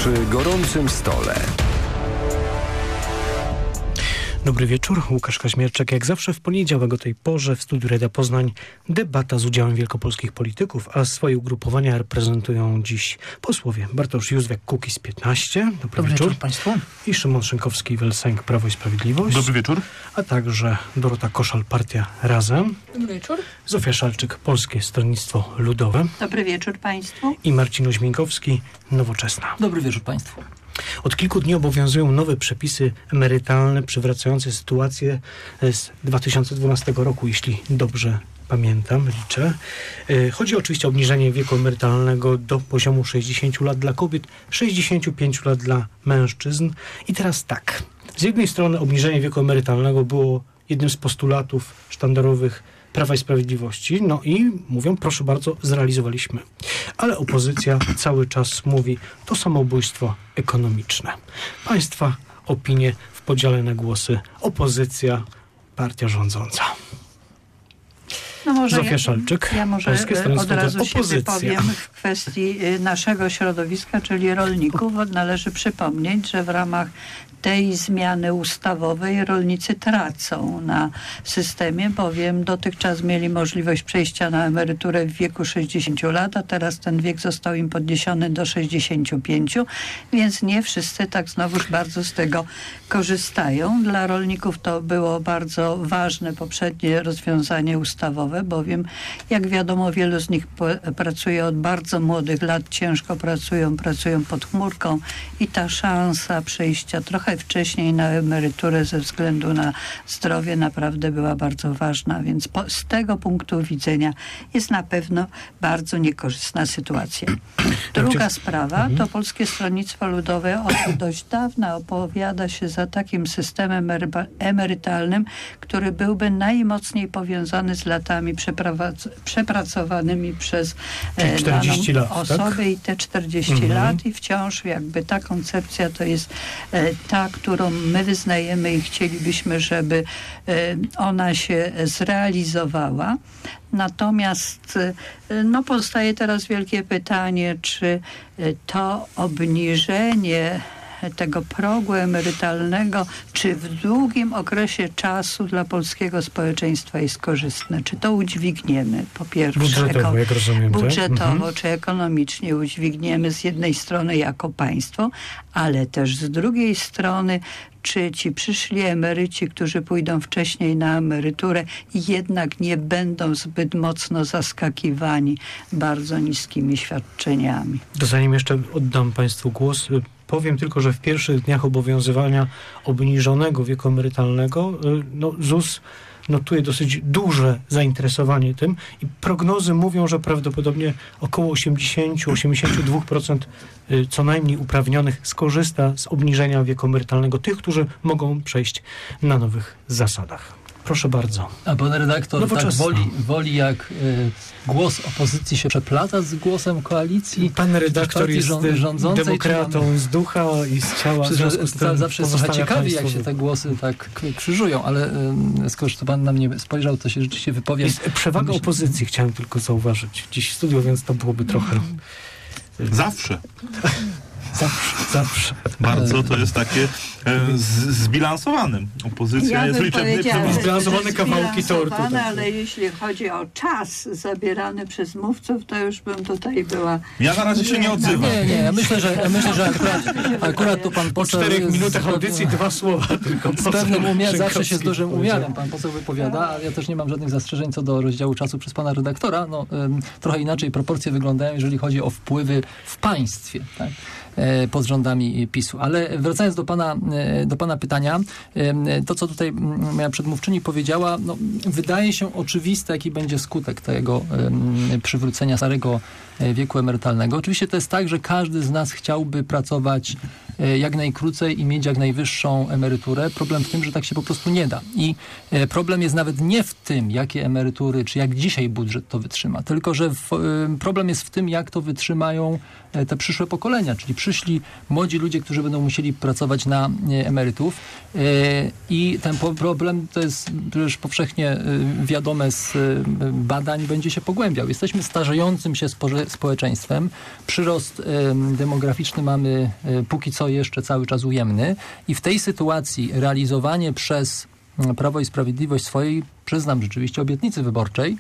Przy gorącym stole. Dobry wieczór, Łukasz Kaźmierczak. Jak zawsze w poniedziałek o tej porze w studiu Radia Poznań debata z udziałem wielkopolskich polityków, a swoje ugrupowania reprezentują dziś posłowie Bartosz Józwiak, Kukiz 15. Dobry wieczór Państwu. I Szymon Szynkowski-Welsenk, Prawo i Sprawiedliwość. Dobry wieczór. A także Dorota Koszal, Partia Razem. Dobry wieczór. Zofia Szalczyk, Polskie Stronnictwo Ludowe. Dobry wieczór Państwu. I Marcin Oźminkowski, Nowoczesna. Dobry wieczór Państwu. Od kilku dni obowiązują nowe przepisy emerytalne przywracające sytuację z 2012 roku, jeśli dobrze pamiętam, liczę. Chodzi oczywiście o obniżenie wieku emerytalnego do poziomu 60 lat dla kobiet, 65 lat dla mężczyzn. I teraz tak, z jednej strony obniżenie wieku emerytalnego było jednym z postulatów sztandarowych Prawa i Sprawiedliwości, no i mówią, proszę bardzo, zrealizowaliśmy. Ale opozycja cały czas mówi, to samobójstwo ekonomiczne. Państwa opinie w podziale na głosy. Opozycja, partia rządząca. No może Zofia Szalczyk, ja może Polskie Stronnictwo od razu Opozycja. się wypowiem w kwestii naszego środowiska, czyli rolników. Należy przypomnieć, że w ramach tej zmiany ustawowej rolnicy tracą na systemie, bowiem dotychczas mieli możliwość przejścia na emeryturę w wieku 60 lat, a teraz ten wiek został im podniesiony do 65, więc nie wszyscy tak znowuż bardzo z tego korzystają. Dla rolników to było bardzo ważne poprzednie rozwiązanie ustawowe, bowiem jak wiadomo wielu z nich pracuje od bardzo młodych lat, ciężko pracują pod chmurką i ta szansa przejścia trochę wcześniej na emeryturę ze względu na zdrowie naprawdę była bardzo ważna, więc z tego punktu widzenia jest na pewno bardzo niekorzystna sytuacja. Druga sprawa to Polskie Stronnictwo Ludowe od dość dawna opowiada się za takim systemem emerytalnym, który byłby najmocniej powiązany z latami przepracowanymi przez 40 lat, osobę, tak? I te 40 lat i wciąż jakby ta koncepcja to jest ta, którą my wyznajemy i chcielibyśmy, żeby ona się zrealizowała. Natomiast no, powstaje teraz wielkie pytanie, czy to obniżenie tego progu emerytalnego, czy w długim okresie czasu dla polskiego społeczeństwa jest korzystne. Czy to udźwigniemy, po pierwsze, budżetowo, jak rozumiem, budżetowo czy ekonomicznie udźwigniemy z jednej strony jako państwo, ale też z drugiej strony, czy ci przyszli emeryci, którzy pójdą wcześniej na emeryturę, jednak nie będą zbyt mocno zaskakiwani bardzo niskimi świadczeniami. To zanim jeszcze oddam Państwu głos, powiem tylko, że w pierwszych dniach obowiązywania obniżonego wieku emerytalnego ZUS notuje dosyć duże zainteresowanie tym i prognozy mówią, że prawdopodobnie około 80-82% co najmniej uprawnionych skorzysta z obniżenia wieku emerytalnego tych, którzy mogą przejść na nowych zasadach. Proszę bardzo. A pan redaktor tak woli jak głos opozycji się przeplata z głosem koalicji? Pan redaktor jest demokratą z ducha i z ciała. Zawsze jest trochę ciekawi, jak się te głosy tak krzyżują, ale skoro to pan na mnie spojrzał, to się rzeczywiście wypowiem. Jest przewaga opozycji, chciałem tylko zauważyć dziś w studiu, więc to byłoby trochę... Zawsze. Zawsze. Bardzo to jest takie zbilansowane. Opozycja jest liczebny. Zbilansowane kawałki tortu. Ale jeśli chodzi o czas zabierany przez mówców, to już bym tutaj była... Ja na razie się nie odzywam. Nie. Myślę, że akurat tu pan poseł... Po 4 minutach audycji 2 słowa tylko. Z pewnym zawsze się z dużym umiarem pan poseł wypowiada, ale ja też nie mam żadnych zastrzeżeń co do rozdziału czasu przez pana redaktora. Trochę inaczej proporcje wyglądają, jeżeli chodzi o wpływy w państwie, tak? Pod rządami PiS-u. Ale wracając do pana pytania, to co tutaj moja przedmówczyni powiedziała, wydaje się oczywiste, jaki będzie skutek tego przywrócenia starego wieku emerytalnego. Oczywiście to jest tak, że każdy z nas chciałby pracować jak najkrócej i mieć jak najwyższą emeryturę. Problem w tym, że tak się po prostu nie da. I problem jest nawet nie w tym, jakie emerytury, czy jak dzisiaj budżet to wytrzyma, tylko że problem jest w tym, jak to wytrzymają te przyszłe pokolenia, czyli przyszli dorośli, młodzi ludzie, którzy będą musieli pracować na emerytów. I ten problem, to jest już powszechnie wiadome z badań, będzie się pogłębiał. Jesteśmy starzejącym się społeczeństwem. Przyrost demograficzny mamy póki co jeszcze cały czas ujemny i w tej sytuacji realizowanie przez Prawo i Sprawiedliwość swojej, przyznam, rzeczywiście obietnicy wyborczej.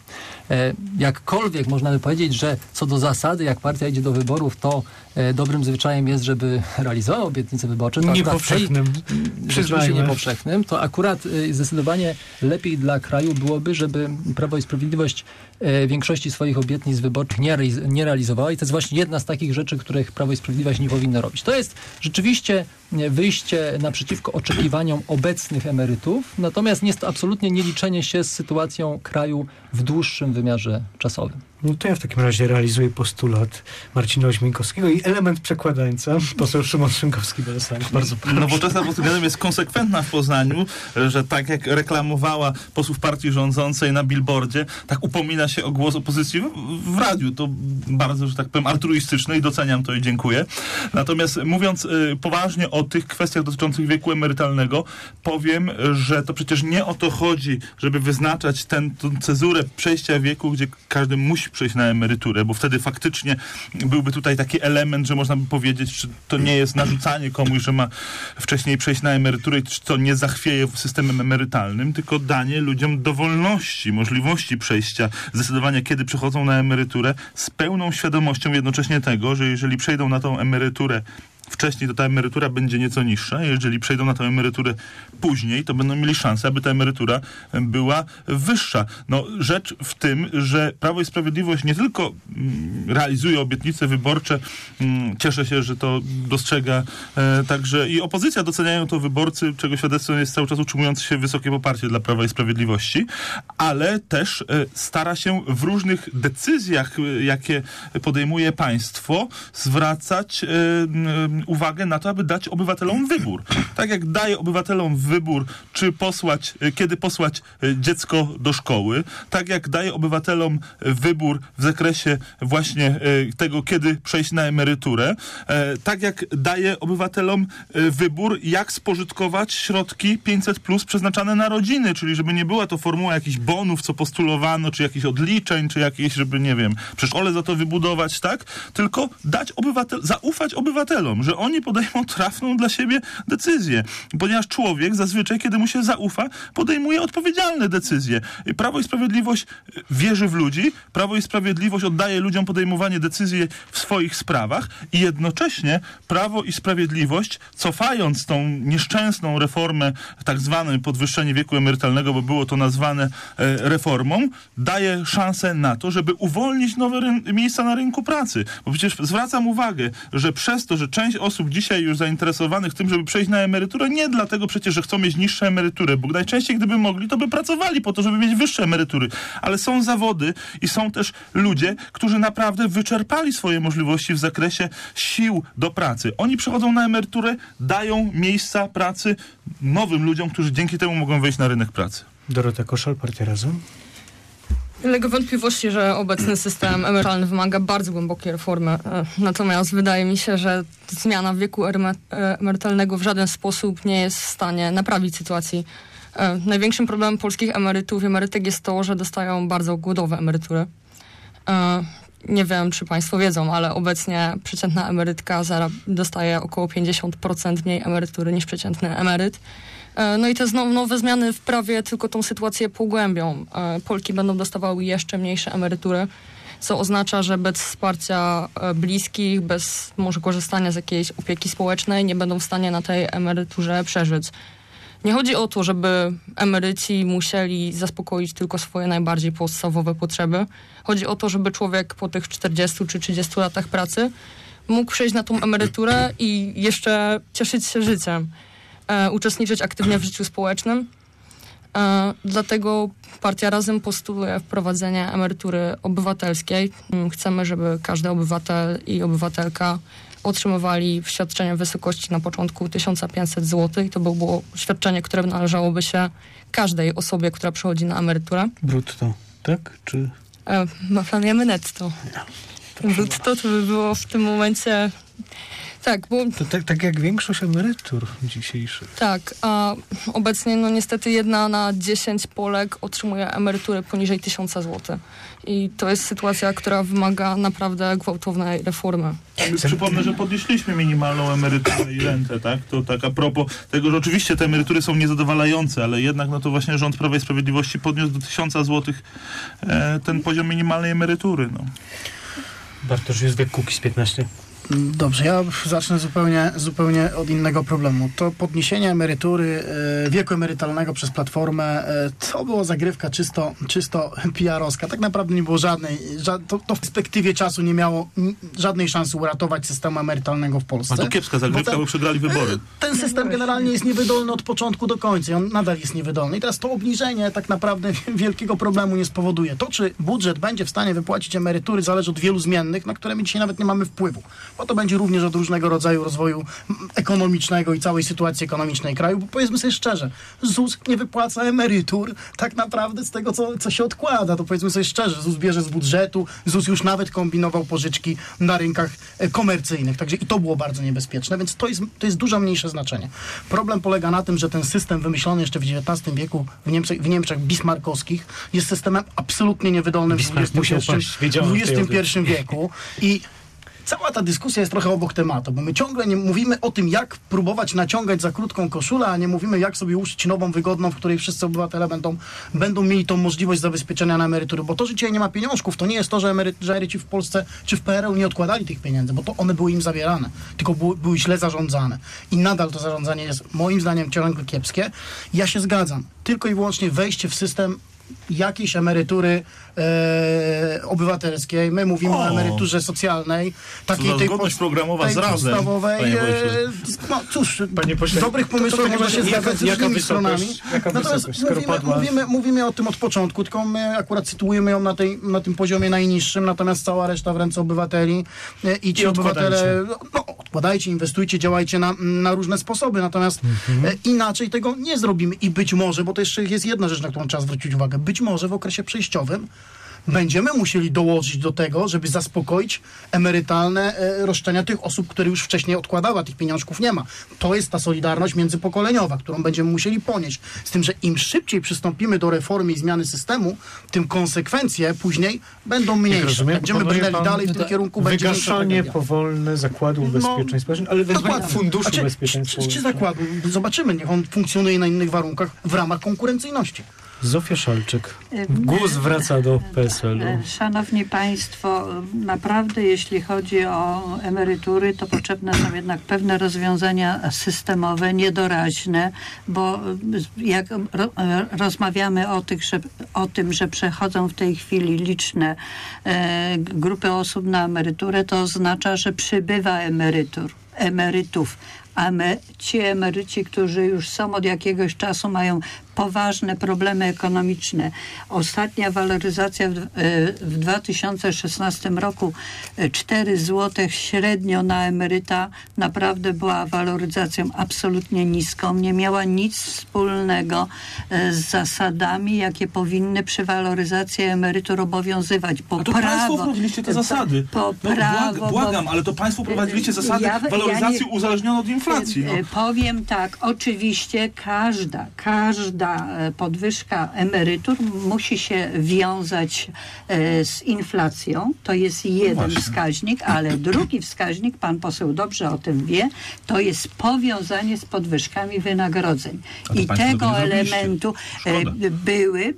Jakkolwiek można by powiedzieć, że co do zasady, jak partia idzie do wyborów, to dobrym zwyczajem jest, żeby realizowała obietnice wyborcze. To niepowszechnym. Rzeczywiście niepowszechnym. To akurat zdecydowanie lepiej dla kraju byłoby, żeby Prawo i Sprawiedliwość większości swoich obietnic wyborczych nie realizowała i to jest właśnie jedna z takich rzeczy, których Prawo i Sprawiedliwość nie powinno robić. To jest rzeczywiście wyjście naprzeciwko oczekiwaniom obecnych emerytów, natomiast jest to absolutnie nieliczenie się z sytuacją kraju w dłuższym wymiarze czasowym. No to ja w takim razie realizuję postulat Marcina Ośminkowskiego i element przekładańca, poseł Szymon Szynkowski-Welsenk. Bardzo proszę. Nowoczesna pod tym względem jest konsekwentna w Poznaniu, że tak jak reklamowała posłów partii rządzącej na billboardzie, tak upomina się o głos opozycji w radiu. To bardzo, że tak powiem, altruistyczne i doceniam to i dziękuję. Natomiast mówiąc poważnie o tych kwestiach dotyczących wieku emerytalnego, powiem, że to przecież nie o to chodzi, żeby wyznaczać tę cezurę przejścia wieku, gdzie każdy musi przejść na emeryturę, bo wtedy faktycznie byłby tutaj taki element, że można by powiedzieć, czy to nie jest narzucanie komuś, że ma wcześniej przejść na emeryturę i czy to nie zachwieje systemem emerytalnym, tylko danie ludziom dowolności, możliwości przejścia, zdecydowania, kiedy przechodzą na emeryturę, z pełną świadomością jednocześnie tego, że jeżeli przejdą na tą emeryturę wcześniej, to ta emerytura będzie nieco niższa. Jeżeli przejdą na tę emeryturę później, to będą mieli szansę, aby ta emerytura była wyższa. No, rzecz w tym, że Prawo i Sprawiedliwość nie tylko realizuje obietnice wyborcze, cieszę się, że to dostrzega także i opozycja, doceniają to wyborcy, czego świadectwem jest cały czas utrzymujące się wysokie poparcie dla Prawa i Sprawiedliwości, ale też stara się w różnych decyzjach, jakie podejmuje państwo, zwracać uwagę na to, aby dać obywatelom wybór. Tak jak daje obywatelom wybór, czy kiedy posłać dziecko do szkoły, tak jak daje obywatelom wybór w zakresie właśnie tego, kiedy przejść na emeryturę, tak jak daje obywatelom wybór, jak spożytkować środki 500+ przeznaczane na rodziny, czyli żeby nie była to formuła jakichś bonów, co postulowano, czy jakichś odliczeń, czy jakieś, żeby, nie wiem, przedszkole za to wybudować, tak? Tylko zaufać obywatelom, że oni podejmą trafną dla siebie decyzję. Ponieważ człowiek zazwyczaj, kiedy mu się zaufa, podejmuje odpowiedzialne decyzje. Prawo i Sprawiedliwość wierzy w ludzi, Prawo i Sprawiedliwość oddaje ludziom podejmowanie decyzji w swoich sprawach i jednocześnie Prawo i Sprawiedliwość, cofając tą nieszczęsną reformę, tak zwane podwyższenie wieku emerytalnego, bo było to nazwane reformą, daje szansę na to, żeby uwolnić nowe miejsca na rynku pracy. Bo przecież zwracam uwagę, że przez to, że część osób dzisiaj już zainteresowanych tym, żeby przejść na emeryturę, nie dlatego przecież, że chcą mieć niższe emerytury, bo najczęściej gdyby mogli, to by pracowali po to, żeby mieć wyższe emerytury. Ale są zawody i są też ludzie, którzy naprawdę wyczerpali swoje możliwości w zakresie sił do pracy. Oni przechodzą na emeryturę, dają miejsca pracy nowym ludziom, którzy dzięki temu mogą wejść na rynek pracy. Dorota Koszal, Partia Razem. Ulega wątpliwości, że obecny system emerytalny wymaga bardzo głębokiej reformy. Natomiast wydaje mi się, że zmiana wieku emerytalnego w żaden sposób nie jest w stanie naprawić sytuacji. Największym problemem polskich emerytów i emerytek jest to, że dostają bardzo głodowe emerytury. Nie wiem, czy państwo wiedzą, ale obecnie przeciętna emerytka dostaje około 50% mniej emerytury niż przeciętny emeryt. No i te nowe zmiany w prawie tylko tą sytuację pogłębią. Polki będą dostawały jeszcze mniejsze emerytury, co oznacza, że bez wsparcia bliskich, bez może korzystania z jakiejś opieki społecznej nie będą w stanie na tej emeryturze przeżyć. Nie chodzi o to, żeby emeryci musieli zaspokoić tylko swoje najbardziej podstawowe potrzeby. Chodzi o to, żeby człowiek po tych 40 czy 30 latach pracy mógł przejść na tą emeryturę i jeszcze cieszyć się życiem. Uczestniczyć aktywnie w życiu społecznym. Dlatego Partia Razem postuluje wprowadzenie emerytury obywatelskiej. Chcemy, żeby każdy obywatel i obywatelka otrzymywali świadczenie w wysokości na początku 1500 zł. I to by było świadczenie, które należałoby się każdej osobie, która przechodzi na emeryturę. Brutto, tak? Czy... Planujemy netto. Brutto to by było w tym momencie Tak, bo... To tak jak większość emerytur dzisiejszych. Tak, a obecnie niestety 1 na 10 Polek otrzymuje emeryturę poniżej 1000 zł. I to jest sytuacja, która wymaga naprawdę gwałtownej reformy. Przypomnę, że podnieśliśmy minimalną emeryturę i rentę, tak? To tak a propos tego, że oczywiście te emerytury są niezadowalające, ale jednak to właśnie rząd Prawa i Sprawiedliwości podniósł do 1000 zł ten poziom minimalnej emerytury. Bartosz Józwiak, Kukiz15. Dobrze, ja zacznę zupełnie od innego problemu. To podniesienie emerytury, wieku emerytalnego przez Platformę, to była zagrywka czysto PR-owska. Tak naprawdę nie było to w perspektywie czasu nie miało żadnej szansy uratować systemu emerytalnego w Polsce. A to kiepska zagrywka, bo przegrali wybory. Ten system generalnie jest niewydolny od początku do końca i on nadal jest niewydolny. I teraz to obniżenie tak naprawdę wielkiego problemu nie spowoduje. To, czy budżet będzie w stanie wypłacić emerytury, zależy od wielu zmiennych, na które my dzisiaj nawet nie mamy wpływu. Bo to będzie również od różnego rodzaju rozwoju ekonomicznego i całej sytuacji ekonomicznej kraju, bo powiedzmy sobie szczerze, ZUS nie wypłaca emerytur tak naprawdę z tego, co się odkłada. To powiedzmy sobie szczerze, ZUS bierze z budżetu, ZUS już nawet kombinował pożyczki na rynkach komercyjnych, także i to było bardzo niebezpieczne, więc to jest dużo mniejsze znaczenie. Problem polega na tym, że ten system wymyślony jeszcze w XIX wieku w Niemczech bismarckowskich jest systemem absolutnie niewydolnym w XXI wieku i cała ta dyskusja jest trochę obok tematu, bo my ciągle nie mówimy o tym, jak próbować naciągać za krótką koszulę, a nie mówimy, jak sobie uszyć nową, wygodną, w której wszyscy obywatele będą mieli tą możliwość zabezpieczenia na emerytury. Bo to, że dzisiaj nie ma pieniążków, to nie jest to, że emeryci w Polsce czy w PRL nie odkładali tych pieniędzy, bo to one były im zabierane, tylko były źle zarządzane. I nadal to zarządzanie jest moim zdaniem ciągle kiepskie. Ja się zgadzam. Tylko i wyłącznie wejście w system jakiejś emerytury obywatelskiej. My mówimy o emeryturze socjalnej, takiej tej programowa z Razem, podstawowej. No cóż, panie pośle, dobrych pomysłów można się zgadzać z różnymi stronami. Natomiast mówimy o tym od początku, tylko my akurat sytuujemy ją na tym poziomie najniższym, natomiast cała reszta w ręce obywateli i ci obywatele odkładajcie, inwestujcie, działajcie na różne sposoby, natomiast inaczej tego nie zrobimy i być może, bo to jeszcze jest jedna rzecz, na którą trzeba zwrócić uwagę, być może w okresie przejściowym będziemy musieli dołożyć do tego, żeby zaspokoić emerytalne roszczenia tych osób, które już wcześniej odkładały, a tych pieniążków nie ma. To jest ta solidarność międzypokoleniowa, którą będziemy musieli ponieść. Z tym, że im szybciej przystąpimy do reformy i zmiany systemu, tym konsekwencje później będą mniejsze. Będziemy brnęli dalej w tym kierunku, będzie wygaszanie powolne zakładu ubezpieczeń społecznych, ale wezwanie funduszu ubezpieczeń społecznych. Czy zakładu? Zobaczymy, niech on funkcjonuje na innych warunkach w ramach konkurencyjności. Zofia Szalczyk. Głos wraca do PSL-u. Szanowni Państwo, naprawdę jeśli chodzi o emerytury, to potrzebne są jednak pewne rozwiązania systemowe, niedoraźne, bo jak rozmawiamy o tym, że przechodzą w tej chwili liczne grupy osób na emeryturę, to oznacza, że przybywa emerytów. A ci emeryci, którzy już są od jakiegoś czasu, mają poważne problemy ekonomiczne. Ostatnia waloryzacja w 2016 roku 4 zł średnio na emeryta naprawdę była waloryzacją absolutnie niską. Nie miała nic wspólnego z zasadami, jakie powinny przy waloryzacji emerytur obowiązywać. A to państwo wprowadziliście te zasady. Błagam, ale to państwo wprowadziliście zasady waloryzacji uzależnionej od inflacji. Powiem tak, oczywiście każda podwyżka emerytur musi się wiązać z inflacją. To jest jeden wskaźnik, ale drugi wskaźnik, pan poseł dobrze o tym wie, to jest powiązanie z podwyżkami wynagrodzeń. I tego elementu były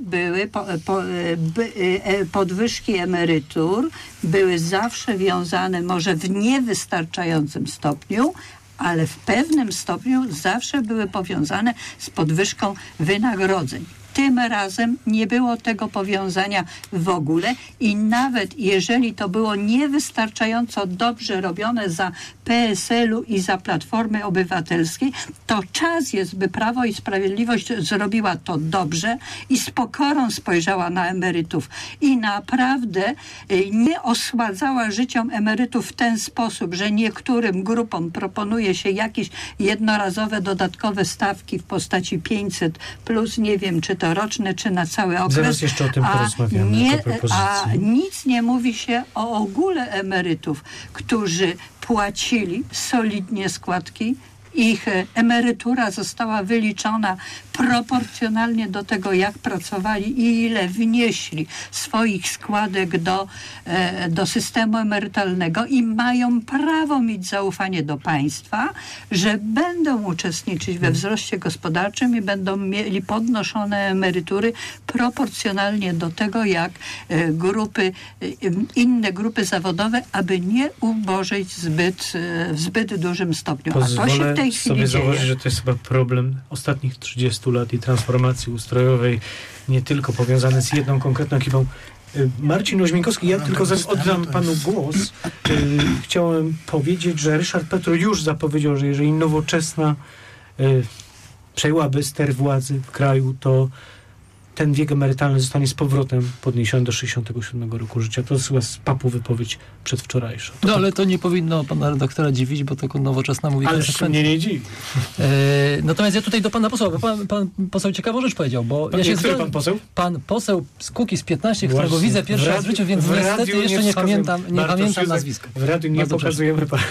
podwyżki emerytur były zawsze wiązane, może w niewystarczającym stopniu, ale w pewnym stopniu zawsze były powiązane z podwyżką wynagrodzeń. Tym razem nie było tego powiązania w ogóle i nawet jeżeli to było niewystarczająco dobrze robione za PSL-u i za Platformy Obywatelskiej, to czas jest, by Prawo i Sprawiedliwość zrobiła to dobrze i z pokorą spojrzała na emerytów i naprawdę nie osładzała życiom emerytów w ten sposób, że niektórym grupom proponuje się jakieś jednorazowe dodatkowe stawki w postaci 500 plus, nie wiem, czy to coroczny, czy na cały okres. Zaraz jeszcze o tym porozmawiamy. A nic nie mówi się o ogóle emerytów, którzy płacili solidnie składki. Ich emerytura została wyliczona proporcjonalnie do tego, jak pracowali i ile wnieśli swoich składek do systemu emerytalnego i mają prawo mieć zaufanie do państwa, że będą uczestniczyć we wzroście gospodarczym i będą mieli podnoszone emerytury proporcjonalnie do tego, jak inne grupy zawodowe, aby nie ubożeć w zbyt dużym stopniu. A to się w tej chwili sobie dzieje. założyć, że to jest chyba problem ostatnich 30 lat i transformacji ustrojowej, nie tylko powiązany z jedną konkretną ekipą. Marcin Oźmiękowski, ja tylko oddam panu głos. Chciałem powiedzieć, że Ryszard Petru już zapowiedział, że jeżeli Nowoczesna przejęłaby ster władzy w kraju, to ten wiek emerytalny zostanie z powrotem podniesiony do 67 roku życia. To jest chyba z papu wypowiedź przedwczorajsza. No ale to nie powinno pana redaktora dziwić, bo tylko Nowoczesna mówi konsekwentnie. Ale mnie nie dziwi. Natomiast ja tutaj do pana posła, bo pan poseł ciekawą rzecz powiedział, bo ja się który pan poseł? Pan poseł z Kukiz 15, którego widzę pierwszy raz w życiu, więc niestety jeszcze nie pamiętam nazwiska. W radiu nie pokazujemy pana.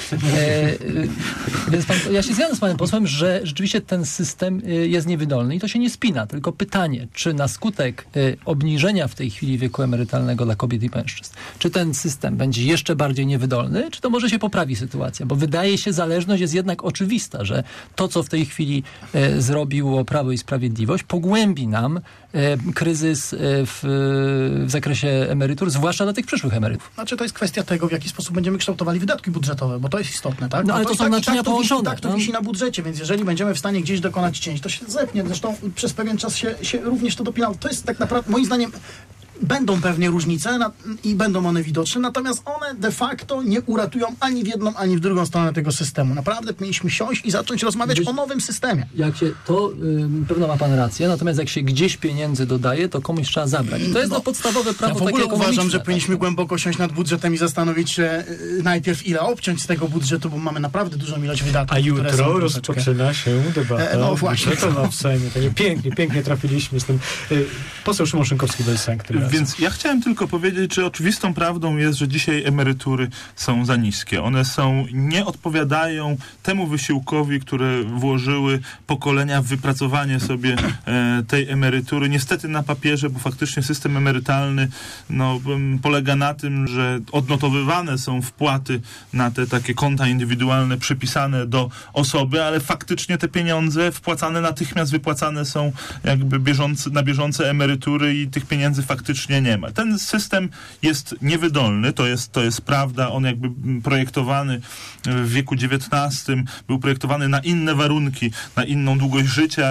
Więc ja się zgadzam z panem posłem, że rzeczywiście ten system jest niewydolny i to się nie spina, tylko pytanie, czy na skutek obniżenia w tej chwili wieku emerytalnego dla kobiet i mężczyzn, czy ten system będzie jeszcze bardziej niewydolny, czy to może się poprawi sytuacja? Bo wydaje się, zależność jest jednak oczywista, że to, co w tej chwili zrobiło Prawo i Sprawiedliwość, pogłębi nam kryzys w zakresie emerytur, zwłaszcza dla tych przyszłych emerytów. Znaczy to jest kwestia tego, w jaki sposób będziemy kształtowali wydatki budżetowe, bo to jest istotne, tak? No ale to są naczynia połączone. Tak, to wisi na budżecie, więc jeżeli będziemy w stanie gdzieś dokonać cięć, to się zepnie. Zresztą przez pewien czas się również to dopinało. To jest tak naprawdę, moim zdaniem, będą pewnie różnice i będą one widoczne, natomiast one de facto nie uratują ani w jedną, ani w drugą stronę tego systemu. Naprawdę powinniśmy siąść i zacząć rozmawiać o nowym systemie. Jak się to, pewno ma pan rację, natomiast jak się gdzieś pieniędzy dodaje, to komuś trzeba zabrać. To jest podstawowe prawo takie ekonomiczne. Ja w ogóle uważam, że powinniśmy głęboko siąść nad budżetem i zastanowić się najpierw, ile obciąć z tego budżetu, bo mamy naprawdę dużą ilość wydatków. A jutro rozpoczyna się debata. No właśnie. W Sejmie. Pięknie trafiliśmy z tym. Poseł Szymon Szynkowski-Welsenk. Więc ja chciałem tylko powiedzieć, że oczywistą prawdą jest, że dzisiaj emerytury są za niskie. One nie odpowiadają temu wysiłkowi, które włożyły pokolenia w wypracowanie sobie tej emerytury. Niestety na papierze, bo faktycznie system emerytalny polega na tym, że odnotowywane są wpłaty na te takie konta indywidualne przypisane do osoby, ale faktycznie te pieniądze wpłacane natychmiast wypłacane są jakby na bieżące emerytury i tych pieniędzy faktycznie nie ma. Ten system jest niewydolny, to jest prawda. On jakby projektowany w wieku XIX był projektowany na inne warunki, na inną długość życia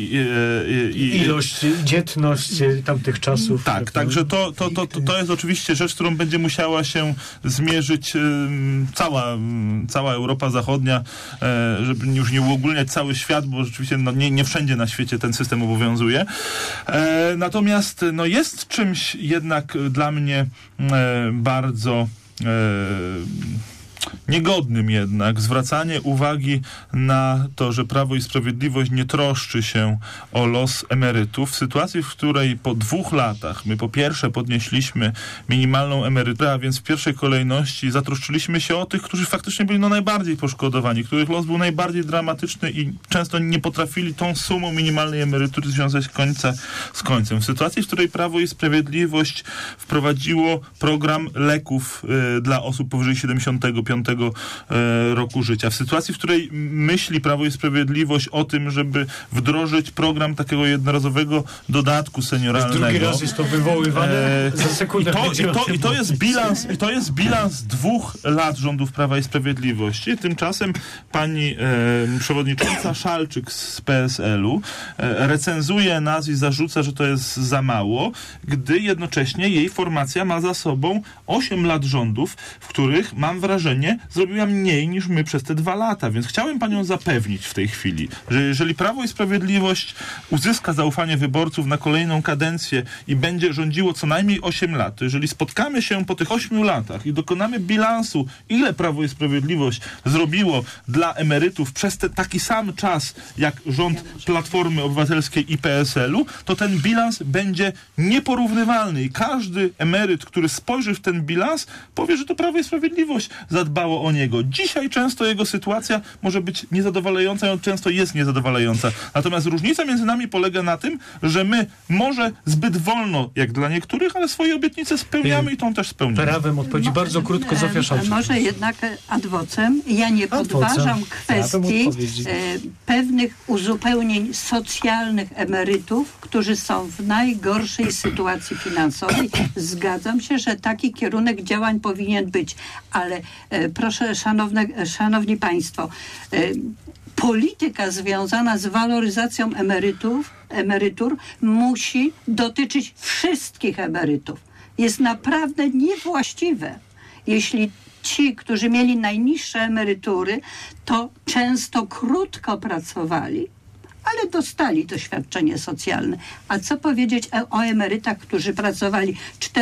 i ilość, dzietność tamtych czasów. Tak, także to jest oczywiście rzecz, którą będzie musiała się zmierzyć cała Europa Zachodnia, żeby już nie uogólniać cały świat, bo rzeczywiście nie wszędzie na świecie ten system obowiązuje. Natomiast jest czymś jednak dla mnie bardzo niegodnym jednak zwracanie uwagi na to, że Prawo i Sprawiedliwość nie troszczy się o los emerytów w sytuacji, w której po 2 latach my po pierwsze podnieśliśmy minimalną emeryturę, a więc w pierwszej kolejności zatroszczyliśmy się o tych, którzy faktycznie byli najbardziej poszkodowani, których los był najbardziej dramatyczny i często nie potrafili tą sumą minimalnej emerytury związać końca z końcem. W sytuacji, w której Prawo i Sprawiedliwość wprowadziło program leków dla osób powyżej 75 roku życia. W sytuacji, w której myśli Prawo i Sprawiedliwość o tym, żeby wdrożyć program takiego jednorazowego dodatku senioralnego. Drugi raz jest to wywoływane za sekundę. I to jest bilans 2 lat rządów Prawa i Sprawiedliwości. Tymczasem pani przewodnicząca Szalczyk z PSL-u recenzuje nas i zarzuca, że to jest za mało, gdy jednocześnie jej formacja ma za sobą 8 lat rządów, w których mam wrażenie, realnie zrobiła mniej niż my przez te 2 lata. Więc chciałem panią zapewnić w tej chwili, że jeżeli Prawo i Sprawiedliwość uzyska zaufanie wyborców na kolejną kadencję i będzie rządziło co najmniej 8 lat, to jeżeli spotkamy się po tych 8 latach i dokonamy bilansu, ile Prawo i Sprawiedliwość zrobiło dla emerytów przez taki sam czas, jak rząd Platformy Obywatelskiej i PSL-u, to ten bilans będzie nieporównywalny i każdy emeryt, który spojrzy w ten bilans, powie, że to Prawo i Sprawiedliwość zadbało o niego. Dzisiaj często jego sytuacja może być niezadowalająca i on często jest niezadowalająca. Natomiast różnica między nami polega na tym, że my może zbyt wolno, jak dla niektórych, ale swoje obietnice spełniamy i tą też spełniamy. Prawem odpowiedzi bardzo krótko Zofia Szałczyk. Może jednak ad vocem. Ja nie podważam kwestii pewnych uzupełnień socjalnych emerytów, którzy są w najgorszej sytuacji finansowej. Zgadzam się, że taki kierunek działań powinien być. Ale proszę, szanowni państwo, polityka związana z waloryzacją emerytur musi dotyczyć wszystkich emerytów. Jest naprawdę niewłaściwe, jeśli ci, którzy mieli najniższe emerytury, to często krótko pracowali, ale dostali to świadczenie socjalne. A co powiedzieć o emerytach, którzy pracowali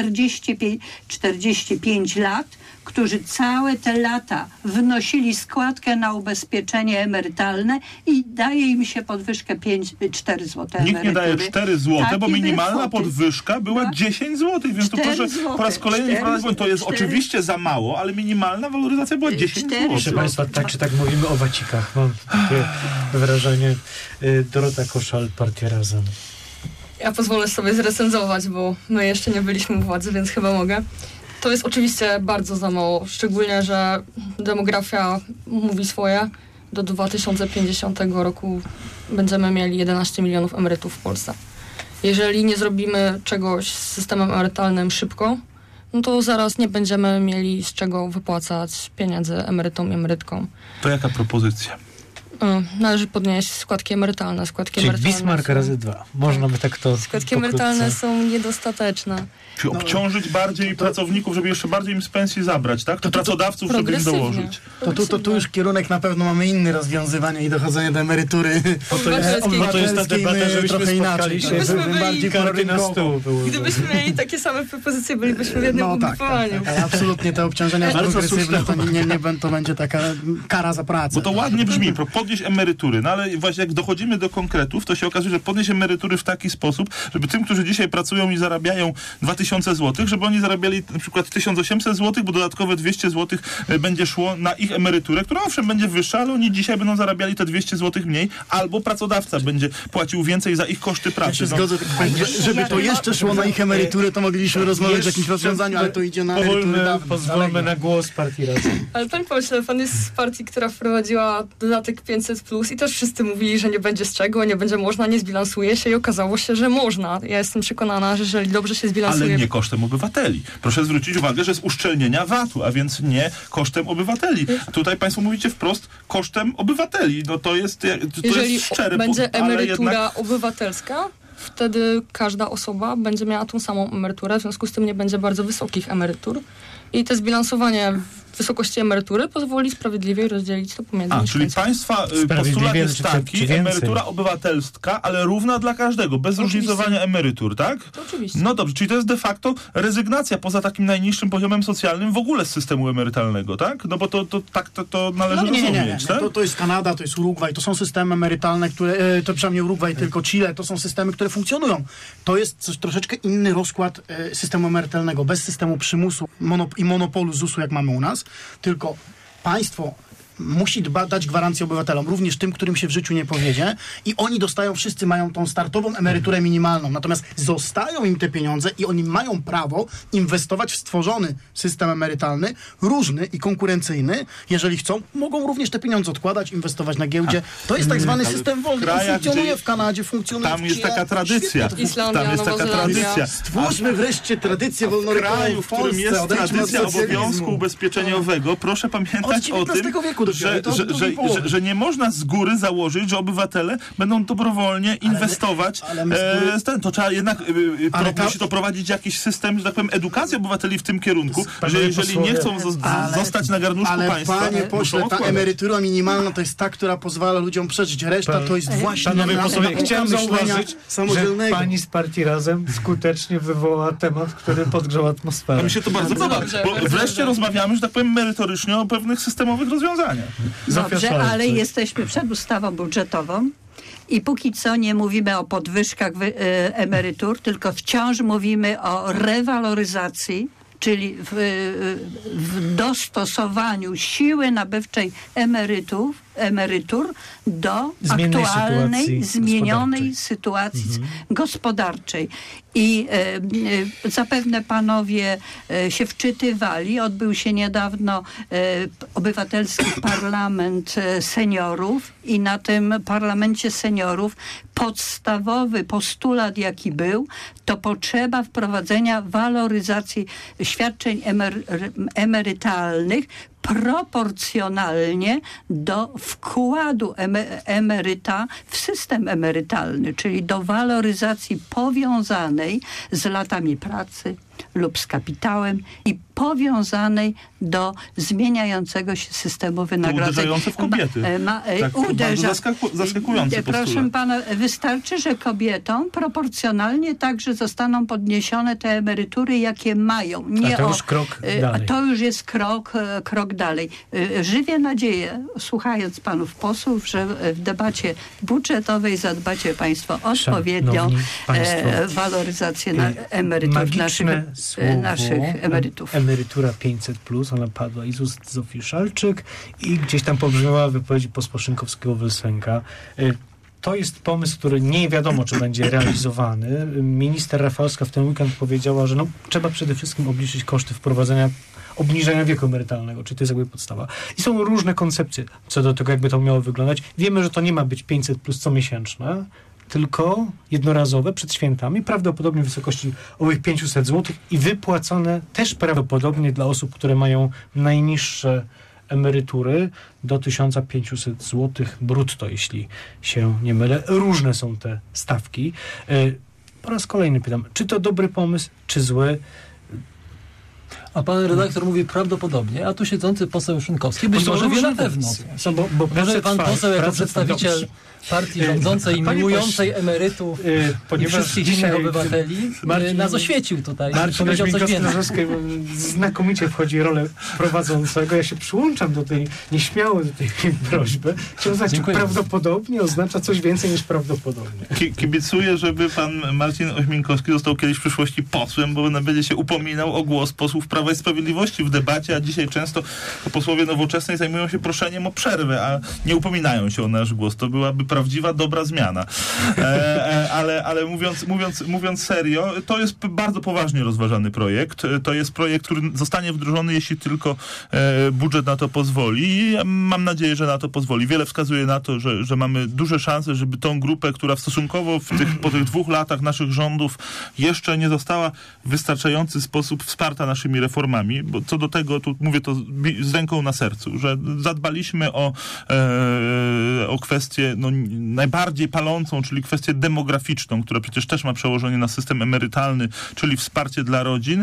45 lat, którzy całe te lata wnosili składkę na ubezpieczenie emerytalne i daje im się podwyżkę 4 zł emerytury. Nikt nie daje 4 zł, bo minimalna podwyżka była 10 zł, więc to proszę po raz kolejny to jest oczywiście za mało, ale minimalna waloryzacja była 10 zł. Proszę państwa, tak czy tak mówimy o wacikach. Mam takie wrażenie. Dorota Koszal, Partia Razem. Ja pozwolę sobie zrecenzować, bo my jeszcze nie byliśmy u władzy, więc chyba mogę. To jest oczywiście bardzo za mało, szczególnie, że demografia mówi swoje. Do 2050 roku będziemy mieli 11 milionów emerytów w Polsce. Jeżeli nie zrobimy czegoś z systemem emerytalnym szybko, no to zaraz nie będziemy mieli z czego wypłacać pieniędzy emerytom i emerytkom. To jaka propozycja? Należy podnieść składki emerytalne. Czyli Bismarck razy 2. Można by tak to składki emerytalne są niedostateczne. Czy obciążyć bardziej pracowników, żeby jeszcze bardziej im z pensji zabrać, tak? To pracodawców, żeby im dołożyć. To już kierunek na pewno mamy inny rozwiązywanie i dochodzenie do emerytury. To jest ta debata, żebyśmy spotkali się bardziej karty na stół. Gdybyśmy mieli takie same propozycje, bylibyśmy w jednym ugrupowaniu. Tak. Absolutnie te obciążenia progresywne to będzie taka kara za pracę. Bo to ładnie brzmi, podnieść emerytury, no ale właśnie jak dochodzimy do konkretów, to się okazuje, że podnieść emerytury w taki sposób, żeby tym, którzy dzisiaj pracują i zarabiają 2000 zł, żeby oni zarabiali na przykład 1800 zł, bo dodatkowe 200 zł będzie szło na ich emeryturę, która owszem będzie wyższa, ale oni dzisiaj będą zarabiali te 200 zł mniej, albo pracodawca będzie płacił więcej za ich koszty pracy. Ja się zgodzę, żeby to jeszcze szło na ich emerytury, to mogliśmy rozmawiać o jakimś rozwiązaniu, ale to idzie na emerytury. Pozwólmy na głos Partii Razem. Ale panie pośle, pan jest z partii, która wprowadziła dodatek 500+, i też wszyscy mówili, że nie będzie z czego, nie będzie można, nie zbilansuje się i okazało się, że można. Ja jestem przekonana, że jeżeli dobrze się zbilansuje... Ale nie kosztem obywateli. Proszę zwrócić uwagę, że z uszczelnienia VAT-u, a więc nie kosztem obywateli. Tutaj państwo mówicie wprost kosztem obywateli. No to jest szczere. Będzie emerytura obywatelska, wtedy każda osoba będzie miała tą samą emeryturę, w związku z tym nie będzie bardzo wysokich emerytur. I to zbilansowanie wysokości emerytury pozwoli sprawiedliwie rozdzielić to pomiędzy mieszkańców. Czyli państwa postulat jest taki, emerytura obywatelska, ale równa dla każdego, bez różnicowania emerytur, tak? To oczywiście. No dobrze, czyli to jest de facto rezygnacja poza takim najniższym poziomem socjalnym w ogóle z systemu emerytalnego, tak? No bo to należy rozumieć, tak? To jest Kanada, to jest Urugwaj, to są systemy emerytalne, które, to przynajmniej Urugwaj, tylko Chile, to są systemy, które funkcjonują. To jest troszeczkę inny rozkład systemu emerytalnego, bez systemu przymusu i monopolu ZUS-u, jak mamy u nas, tylko państwo musi dać gwarancję obywatelom, również tym, którym się w życiu nie powiedzie, i oni wszyscy mają tą startową emeryturę minimalną, natomiast zostają im te pieniądze i oni mają prawo inwestować w stworzony system emerytalny, różny i konkurencyjny. Jeżeli chcą, mogą również te pieniądze odkładać, inwestować na giełdzie. To jest tak zwany system wolny. On funkcjonuje w Kanadzie, funkcjonuje tam jest taka tradycja. Islandia, Nowa Zelandia. Stwórzmy wreszcie tradycję wolnorynku w którym jest tradycja obowiązku ubezpieczeniowego. Proszę pamiętać o tym, że nie można z góry założyć, że obywatele będą dobrowolnie inwestować. To trzeba jednak musi to prowadzić jakiś system, że tak powiem, edukacji obywateli w tym kierunku, że jeżeli nie chcą zostać na garnuszku państwa, panie pośle, ta emerytura minimalna to jest ta, która pozwala ludziom przeżyć. Reszta to jest właśnie... Panowie posłowie, chciałem zauważyć, samodzielnego. że pani z Partii Razem skutecznie wywołała temat, który podgrzał atmosferę. A mi się to bardzo podoba, bo wreszcie rozmawiamy, że tak powiem, merytorycznie o pewnych systemowych rozwiązaniach. Dobrze, ale jesteśmy przed ustawą budżetową i póki co nie mówimy o podwyżkach emerytur, tylko wciąż mówimy o rewaloryzacji, czyli w dostosowaniu siły nabywczej emerytur do aktualnej, zmienionej sytuacji gospodarczej. I zapewne panowie się wczytywali. Odbył się niedawno obywatelski parlament seniorów i na tym parlamencie seniorów podstawowy postulat, jaki był, to potrzeba wprowadzenia waloryzacji świadczeń emerytalnych proporcjonalnie do wkładu emeryta w system emerytalny, czyli do waloryzacji powiązanej z latami pracy lub z kapitałem i powiązanej do zmieniającego się systemu wynagrodzeń. Uderzające w kobiety. Zaskakujące Proszę pana, wystarczy, że kobietom proporcjonalnie także zostaną podniesione te emerytury, jakie mają. To już jest krok dalej. Żywię nadzieję, słuchając panów posłów, że w debacie budżetowej zadbacie państwo odpowiednią waloryzację emerytur naszych emerytów. Emerytura 500+, ona padła i z ust Zofii Szalczyk i gdzieś tam pobrzmiała wypowiedzi posła Szynkowskiego-Welsenka. To jest pomysł, który nie wiadomo, czy będzie realizowany. Minister Rafalska w ten weekend powiedziała, że trzeba przede wszystkim obliczyć koszty obniżenia wieku emerytalnego, czyli to jest jakby podstawa. I są różne koncepcje co do tego, jakby to miało wyglądać. Wiemy, że to nie ma być 500+ comiesięczne, tylko jednorazowe przed świętami, prawdopodobnie w wysokości owych 500 zł i wypłacone też prawdopodobnie dla osób, które mają najniższe emerytury do 1500 zł brutto, jeśli się nie mylę. Różne są te stawki. Po raz kolejny pytam, czy to dobry pomysł, czy zły? A pan redaktor mówi prawdopodobnie, a tu siedzący poseł Szynkowski być może wie na pewno. Może pan poseł jako przedstawiciel partii rządzącej i miłującej emerytów i wszystkich innych obywateli nas oświecił tutaj. Marcin Ośminkowski znakomicie wchodzi w rolę prowadzącego. Ja się przyłączam do tej nieśmiało do tej prośby. Chciałem znać, czy prawdopodobnie oznacza coś więcej niż prawdopodobnie. Kibicuję, żeby pan Marcin Ośminkowski został kiedyś w przyszłości posłem, bo będzie się upominał o głos posłów Prawa i Sprawiedliwości w debacie, a dzisiaj często posłowie Nowoczesnej zajmują się proszeniem o przerwę, a nie upominają się o nasz głos. To byłaby prawdziwa, dobra zmiana. Ale mówiąc serio, to jest bardzo poważnie rozważany projekt. To jest projekt, który zostanie wdrożony, jeśli tylko budżet na to pozwoli. Mam nadzieję, że na to pozwoli. Wiele wskazuje na to, że mamy duże szanse, żeby tą grupę, która stosunkowo po tych 2 latach naszych rządów jeszcze nie została w wystarczający sposób wsparta naszymi reformami, bo co do tego, tu mówię to z ręką na sercu, że zadbaliśmy o kwestię najbardziej palącą, czyli kwestię demograficzną, która przecież też ma przełożenie na system emerytalny, czyli wsparcie dla rodzin.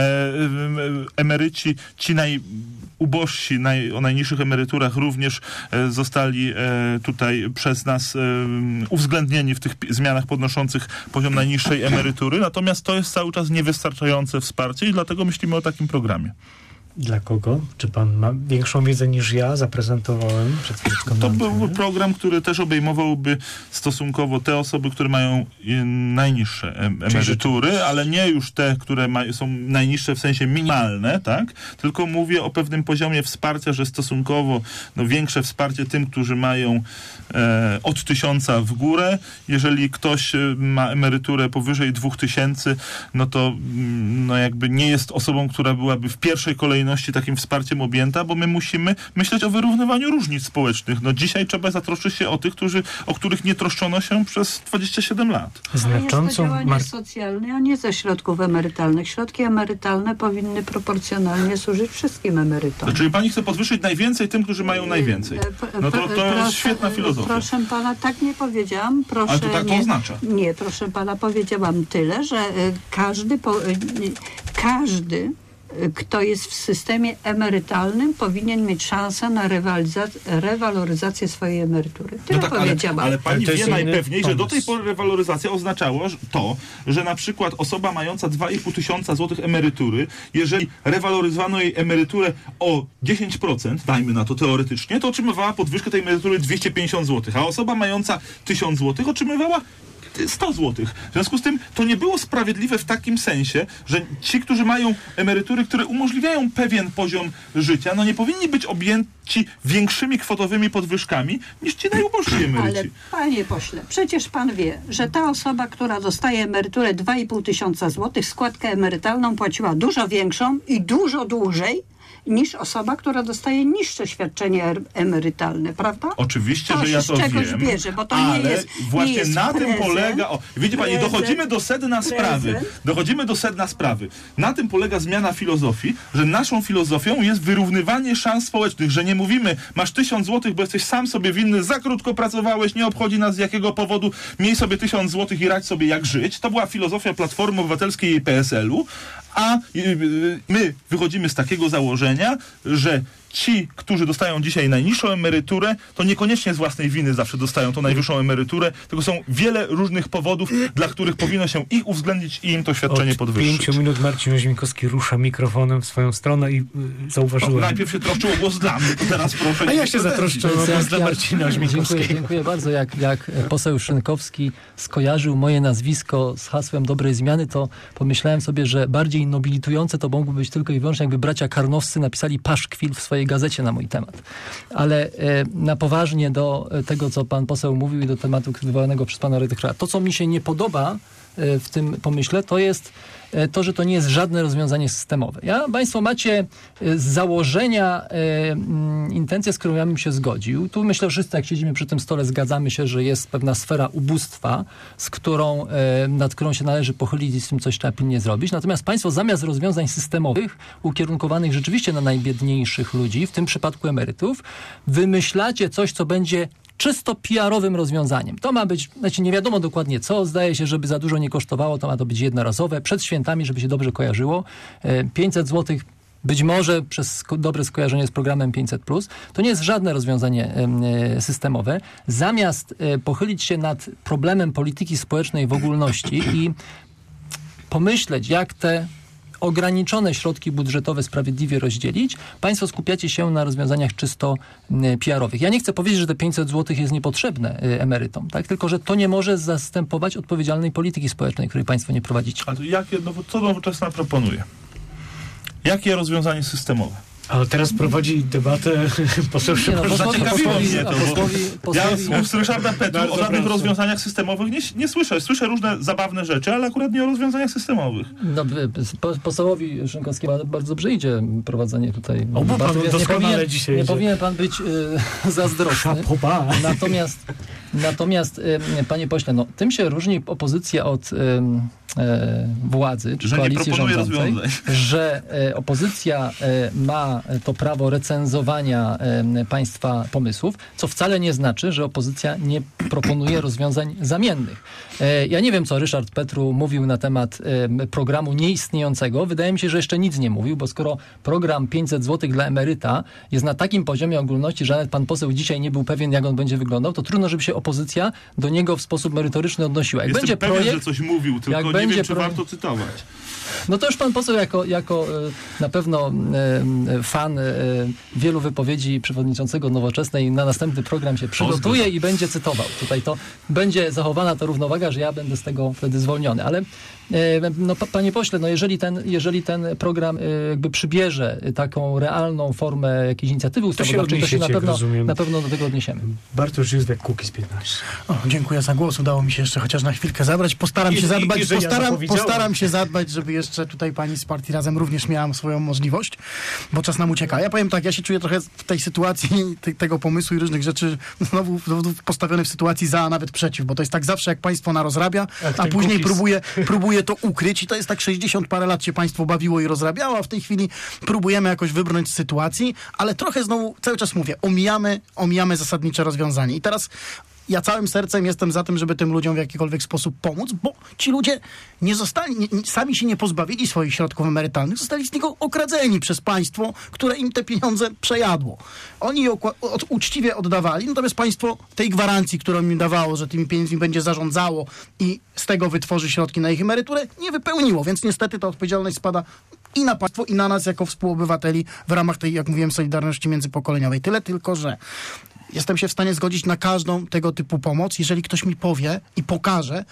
Emeryci, ci najubożsi, o najniższych emeryturach również zostali tutaj przez nas uwzględnieni w tych zmianach podnoszących poziom najniższej emerytury. Natomiast to jest cały czas niewystarczające wsparcie i dlatego myślimy o takim programie. Dla kogo? Czy pan ma większą wiedzę niż ja? Zaprezentowałem przed chwileczką. To był program, który też obejmowałby stosunkowo te osoby, które mają najniższe emerytury, ale nie już te, które są najniższe w sensie minimalne, tak? Tylko mówię o pewnym poziomie wsparcia, że stosunkowo większe wsparcie tym, którzy mają od 1000 w górę. Jeżeli ktoś ma emeryturę powyżej 2000, no to jakby nie jest osobą, która byłaby w pierwszej kolejności kolejności takim wsparciem objęta, bo my musimy myśleć o wyrównywaniu różnic społecznych. No dzisiaj trzeba zatroszczyć się o tych, o których nie troszczono się przez 27 lat. Znaczącą jest to działanie socjalne, a nie ze środków emerytalnych. Środki emerytalne powinny proporcjonalnie służyć wszystkim emerytom. Czyli pani chce podwyższyć najwięcej tym, którzy mają najwięcej. No to jest świetna filozofia. Proszę pana, tak nie powiedziałam. Proszę, ale to tak to oznacza. Nie, proszę pana, powiedziałam tyle, że każdy, kto jest w systemie emerytalnym, powinien mieć szansę na rewaloryzację swojej emerytury. Tyle powiedziałam. Ale pani wie najpewniej, że do tej pory rewaloryzacja oznaczało to, że na przykład osoba mająca 2,5 tysiąca złotych emerytury, jeżeli rewaloryzowano jej emeryturę o 10%, dajmy na to teoretycznie, to otrzymywała podwyżkę tej emerytury 250 złotych, a osoba mająca 1000 złotych otrzymywała 100 złotych. W związku z tym to nie było sprawiedliwe w takim sensie, że ci, którzy mają emerytury, które umożliwiają pewien poziom życia, no nie powinni być objęci większymi kwotowymi podwyżkami niż ci najubożsi emeryci. Ale panie pośle, przecież pan wie, że ta osoba, która dostaje emeryturę 2,5 tysiąca złotych, składkę emerytalną płaciła dużo większą i dużo dłużej niż osoba, która dostaje niższe świadczenie emerytalne, prawda? Oczywiście, że ja to wiem, bierze, bo to ale nie jest, właśnie nie jest na prezent, tym polega, widzi pani, dochodzimy do sedna sprawy. Na tym polega zmiana filozofii, że naszą filozofią jest wyrównywanie szans społecznych, że nie mówimy, masz 1000 złotych, bo jesteś sam sobie winny, za krótko pracowałeś, nie obchodzi nas z jakiego powodu, miej sobie 1000 złotych i radź sobie jak żyć. To była filozofia Platformy Obywatelskiej i PSL-u, a my wychodzimy z takiego założenia, że ci, którzy dostają dzisiaj najniższą emeryturę, to niekoniecznie z własnej winy zawsze dostają tą najwyższą emeryturę, tylko są wiele różnych powodów, dla których powinno się ich uwzględnić i im to świadczenie podwyższyć. 5 minut Marcin Oźminkowski rusza mikrofonem w swoją stronę i zauważyłem... No, najpierw się troszczył o głos dla mnie, to teraz proszę... A ja się zatroszczę o głos dla Marcina Oźminkowskiego. Dziękuję bardzo. Jak poseł Szynkowski skojarzył moje nazwisko z hasłem dobrej zmiany, to pomyślałem sobie, że bardziej nobilitujące to mogło być tylko i wyłącznie, jakby bracia Karnowscy napisali paszkwil w swojej gazecie na mój temat. Ale na poważnie do tego, co pan poseł mówił i do tematu wywołanego przez pana redaktora. To, co mi się nie podoba w tym pomyśle, to jest to, że to nie jest żadne rozwiązanie systemowe. Państwo macie z założenia intencję, z którą ja bym się zgodził. Tu myślę, że wszyscy, jak siedzimy przy tym stole, zgadzamy się, że jest pewna sfera ubóstwa, nad którą się należy pochylić i z tym coś trzeba pilnie zrobić. Natomiast państwo zamiast rozwiązań systemowych, ukierunkowanych rzeczywiście na najbiedniejszych ludzi, w tym przypadku emerytów, wymyślacie coś, co będzie czysto PR-owym rozwiązaniem. To ma być, nie wiadomo dokładnie co, zdaje się, żeby za dużo nie kosztowało, to ma to być jednorazowe, przed świętami, żeby się dobrze kojarzyło. 500 zł być może przez dobre skojarzenie z programem 500+. To nie jest żadne rozwiązanie systemowe. Zamiast pochylić się nad problemem polityki społecznej w ogólności i pomyśleć, jak te ograniczone środki budżetowe sprawiedliwie rozdzielić, państwo skupiacie się na rozwiązaniach czysto PR-owych. Ja nie chcę powiedzieć, że te 500 zł jest niepotrzebne emerytom, tak? Tylko że to nie może zastępować odpowiedzialnej polityki społecznej, której państwo nie prowadzicie. Ale co Nowoczesna proponuje? Jakie rozwiązanie systemowe? Ale teraz prowadzi debatę poseł Szymon. Zaciekawiło mnie to, ja z Ryszarda Petru o żadnych rozwiązaniach systemowych nie słyszę. Słyszę różne zabawne rzeczy, ale akurat nie o rozwiązaniach systemowych. No, posłowi Szynkowskiemu bardzo dobrze idzie prowadzenie tutaj debaty. Nie powinien pan być zazdrosny. Natomiast panie pośle, tym się różni opozycja od władzy, czy że koalicji rządzącej, że opozycja ma to prawo recenzowania państwa pomysłów, co wcale nie znaczy, że opozycja nie proponuje rozwiązań zamiennych. Ja nie wiem, co Ryszard Petru mówił na temat programu nieistniejącego. Wydaje mi się, że jeszcze nic nie mówił, bo skoro program 500 zł dla emeryta jest na takim poziomie ogólności, że nawet pan poseł dzisiaj nie był pewien, jak on będzie wyglądał, to trudno, żeby się opozycja do niego w sposób merytoryczny odnosiła. Jak Jestem pewien, że coś mówił, tylko nie wiem, czy warto cytować. No to już pan poseł jako na pewno fan wielu wypowiedzi przewodniczącego Nowoczesnej na następny program się przygotuje i będzie cytował. Tutaj to będzie zachowana ta równowaga, że ja będę z tego wtedy zwolniony. Ale No, panie pośle, no jeżeli ten program jakby przybierze taką realną formę jakiejś inicjatywy ustawodawczej, to się na pewno do tego odniesiemy. Bartosz Józwek, Kukiz 15. Dziękuję za głos. Udało mi się jeszcze chociaż na chwilkę zabrać. Postaram się zadbać, żeby jeszcze tutaj pani z partii Razem również miała swoją możliwość, bo czas nam ucieka. Ja powiem tak, ja się czuję trochę w tej sytuacji tego pomysłu i różnych rzeczy znowu postawiony w sytuacji za, a nawet przeciw, bo to jest tak zawsze, jak państwo narozrabia, a później próbuje to ukryć i to jest tak 60 parę lat się państwo bawiło i rozrabiało, a w tej chwili próbujemy jakoś wybrnąć z sytuacji, ale trochę znowu cały czas mówię, omijamy zasadnicze rozwiązanie. I teraz ja całym sercem jestem za tym, żeby tym ludziom w jakikolwiek sposób pomóc, bo ci ludzie sami się nie pozbawili swoich środków emerytalnych, zostali z niego okradzeni przez państwo, które im te pieniądze przejadło. Oni je uczciwie oddawali, natomiast państwo tej gwarancji, którą im dawało, że tymi pieniędzmi będzie zarządzało i z tego wytworzy środki na ich emeryturę, nie wypełniło, więc niestety ta odpowiedzialność spada i na państwo, i na nas jako współobywateli w ramach tej, jak mówiłem, solidarności międzypokoleniowej. Tyle tylko, że jestem się w stanie zgodzić na każdą tego typu pomoc, jeżeli ktoś mi powie i pokaże,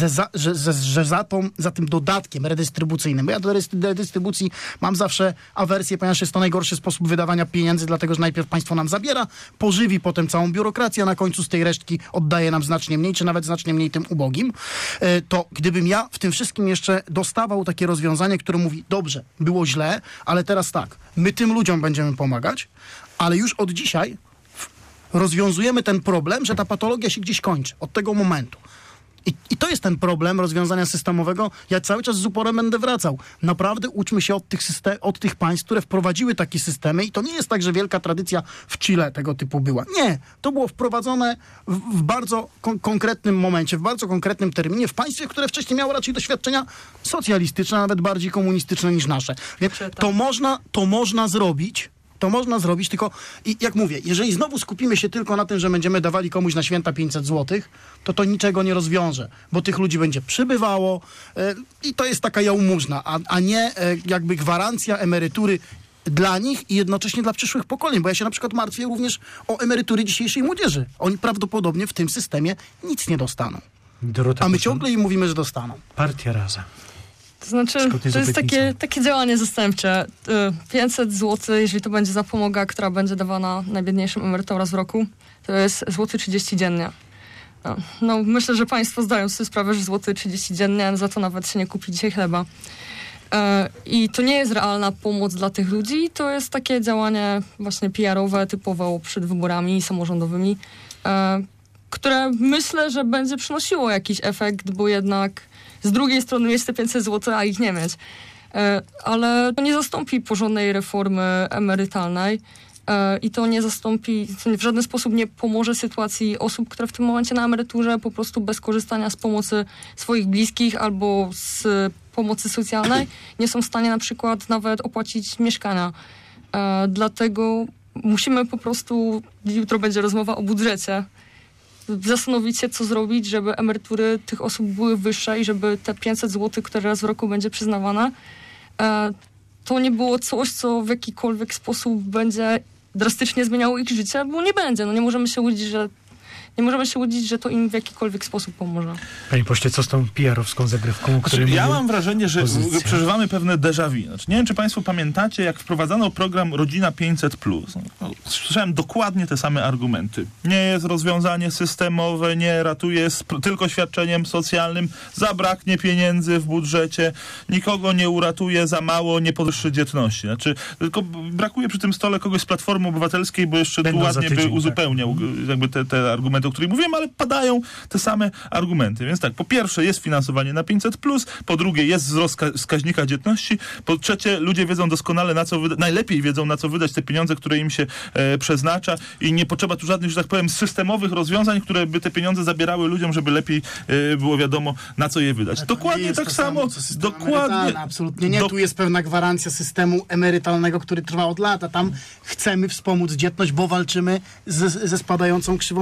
że za tym dodatkiem redystrybucyjnym, bo ja do redystrybucji mam zawsze awersję, ponieważ jest to najgorszy sposób wydawania pieniędzy, dlatego że najpierw państwo nam zabiera, pożywi potem całą biurokrację, a na końcu z tej resztki oddaje nam znacznie mniej, czy nawet znacznie mniej tym ubogim, to gdybym ja w tym wszystkim jeszcze dostawał takie rozwiązanie, które mówi, dobrze, było źle, ale teraz tak, my tym ludziom będziemy pomagać, ale już od dzisiaj rozwiązujemy ten problem, że ta patologia się gdzieś kończy od tego momentu. I to jest ten problem rozwiązania systemowego. Ja cały czas z uporem będę wracał. Naprawdę uczmy się od tych państw, które wprowadziły takie systemy i to nie jest tak, że wielka tradycja w Chile tego typu była. Nie. To było wprowadzone w bardzo konkretnym momencie, w bardzo konkretnym terminie, w państwie, które wcześniej miało raczej doświadczenia socjalistyczne, nawet bardziej komunistyczne niż nasze. Więc to można zrobić. To można zrobić, tylko i jak mówię, jeżeli znowu skupimy się tylko na tym, że będziemy dawali komuś na święta 500 zł, to niczego nie rozwiąże, bo tych ludzi będzie przybywało i to jest taka jałmużna, a nie jakby gwarancja emerytury dla nich i jednocześnie dla przyszłych pokoleń, bo ja się na przykład martwię również o emerytury dzisiejszej młodzieży. Oni prawdopodobnie w tym systemie nic nie dostaną. A my ciągle im mówimy, że dostaną. Partia Razem. To znaczy, to jest takie działanie zastępcze. 500 zł, jeżeli to będzie zapomoga, która będzie dawana najbiedniejszym emerytom raz w roku, to jest złoty 30 dziennie. No, myślę, że państwo zdają sobie sprawę, że złoty 30 dziennie, za to nawet się nie kupi dzisiaj chleba. I to nie jest realna pomoc dla tych ludzi, to jest takie działanie właśnie PR-owe, typowo przed wyborami samorządowymi, które myślę, że będzie przynosiło jakiś efekt, bo jednak z drugiej strony jest te 500 zł, a ich nie mieć. Ale to nie zastąpi porządnej reformy emerytalnej i to nie zastąpi, w żaden sposób nie pomoże sytuacji osób, które w tym momencie na emeryturze po prostu bez korzystania z pomocy swoich bliskich albo z pomocy socjalnej nie są w stanie na przykład nawet opłacić mieszkania. Dlatego musimy po prostu, jutro będzie rozmowa o budżecie, zastanowić się, co zrobić, żeby emerytury tych osób były wyższe i żeby te 500 zł, które raz w roku będzie przyznawane, to nie było coś, co w jakikolwiek sposób będzie drastycznie zmieniało ich życie, bo nie będzie. No nie możemy się łudzić, że to im w jakikolwiek sposób pomoże. Panie pośle, co z tą PR-owską zagrywką? Ja mam wrażenie, że przeżywamy pewne déjà vu. Znaczy, nie wiem, czy państwo pamiętacie, jak wprowadzano program Rodzina 500+. Słyszałem dokładnie te same argumenty. Nie jest rozwiązanie systemowe, nie ratuje tylko świadczeniem socjalnym, zabraknie pieniędzy w budżecie, nikogo nie uratuje, za mało, nie podwyższy dzietności. Znaczy, tylko brakuje przy tym stole kogoś z Platformy Obywatelskiej, bo jeszcze tu ładnie by uzupełniał jakby te argumenty, o których mówiłem, ale padają te same argumenty. Więc tak, po pierwsze jest finansowanie na 500+, po drugie jest wzrost wskaźnika dzietności, po trzecie ludzie wiedzą doskonale, najlepiej wiedzą, na co wydać te pieniądze, które im się przeznacza i nie potrzeba tu żadnych, że tak powiem, systemowych rozwiązań, które by te pieniądze zabierały ludziom, żeby lepiej było wiadomo, na co je wydać. Dokładnie tak samo. Dokładnie. Absolutnie nie. Tu jest pewna gwarancja systemu emerytalnego, który trwa od lat, a tam chcemy wspomóc dzietność, bo walczymy ze spadającą krzywą demograficzną.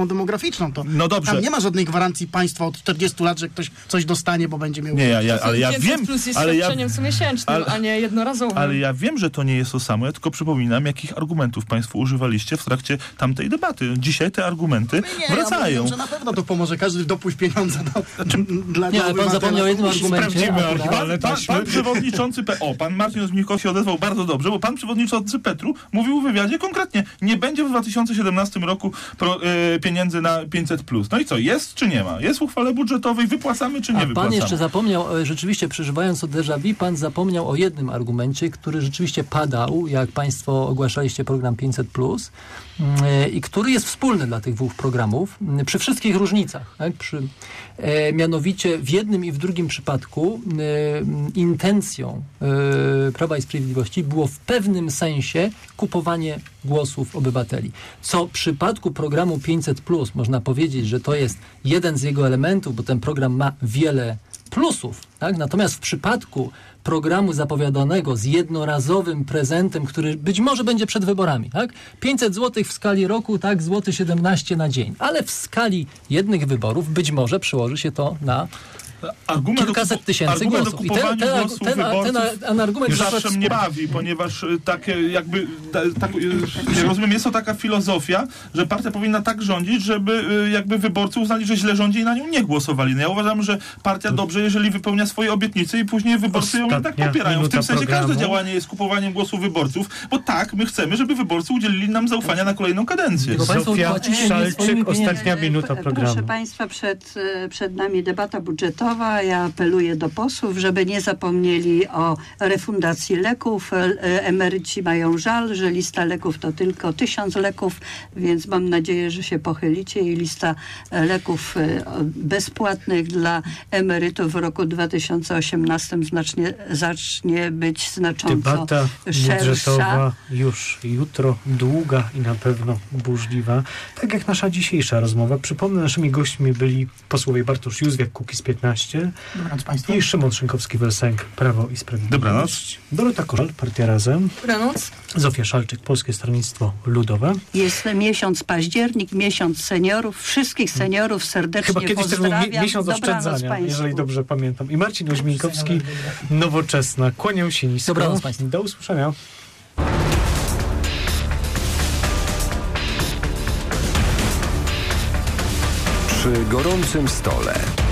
demograficzną. To No dobrze. Tam nie ma żadnej gwarancji państwa od 40 lat, że ktoś coś dostanie, bo będzie miał... Nie, ale ja 500 wiem... plus jest ale ja, świadczeniem comiesięcznym, a nie jednorazowym. ale ja wiem, że to nie jest to samo, ja tylko przypominam, jakich argumentów państwo używaliście w trakcie tamtej debaty. Dzisiaj te argumenty wracają. Ja mówię, że na pewno to pomoże. Każdy dopuść pieniądze dla Nie, ale pan zapomniał o jednym argumencie. Sprawdzimy archiwalne taśmy. Pan przewodniczący pan Marcin Zbigniewicz się odezwał bardzo dobrze, bo pan przewodniczący Petru mówił w wywiadzie konkretnie, nie będzie w 2017 roku pieniędzy na 500+. No i co, jest czy nie ma? Jest w uchwale budżetowej, wypłacamy czy nie wypłacamy? Pan jeszcze zapomniał, rzeczywiście przeżywając od déjà vu, pan zapomniał o jednym argumencie, który rzeczywiście padał, jak państwo ogłaszaliście program 500+, i który jest wspólny dla tych dwóch programów, przy wszystkich różnicach. Tak? Mianowicie w jednym i w drugim przypadku intencją Prawa i Sprawiedliwości było w pewnym sensie kupowanie głosów obywateli. Co w przypadku programu 500+, można powiedzieć, że to jest jeden z jego elementów, bo ten program ma wiele plusów. Tak? Natomiast w przypadku programu zapowiadanego z jednorazowym prezentem, który być może będzie przed wyborami, tak? 500 zł w skali roku, tak, złoty 17 na dzień, ale w skali jednych wyborów być może przełoży się to na kilkaset tysięcy głosów. I ten argument zawsze mnie bawi, ponieważ takie jakby, ja rozumiem, jest to taka filozofia, że partia powinna tak rządzić, żeby jakby wyborcy uznali, że źle rządzi i na nią nie głosowali. No ja uważam, że partia dobrze, jeżeli wypełnia swoje obietnice i później wyborcy ją tak popierają. W tym sensie każde działanie jest kupowaniem głosów wyborców, bo tak, my chcemy, żeby wyborcy udzielili nam zaufania na kolejną kadencję. Zofia Szalczyk, ostatnia minuta programu. Proszę państwa, przed nami debata budżetowa. Ja apeluję do posłów, żeby nie zapomnieli o refundacji leków. Emeryci mają żal, że lista leków to tylko 1000 leków, więc mam nadzieję, że się pochylicie i lista leków bezpłatnych dla emerytów w roku 2018 zacznie być znacząco Debata szersza. budżetowa już jutro, długa i na pewno burzliwa. Tak jak nasza dzisiejsza rozmowa. Przypomnę, naszymi gośćmi byli posłowie Bartosz Józwiak, Kukiz15 Dobranoc państwu. i Szymon Szynkowski-Welsenk, Prawo i Sprawiedliwość. Dobranoc. Dorota Korzal, Partia Razem. Dobranoc. Zofia Szalczyk, Polskie Stronnictwo Ludowe. Jest miesiąc październik, miesiąc seniorów. Wszystkich seniorów serdecznie Chyba kiedyś też był pozdrawiam. miesiąc Dobranoc oszczędzania, państwu. jeżeli dobrze pamiętam. I Marcin Oźmińkowski, Nowoczesna. Kłaniam się nisko. Dobranoc państwu. Do usłyszenia. Przy gorącym stole.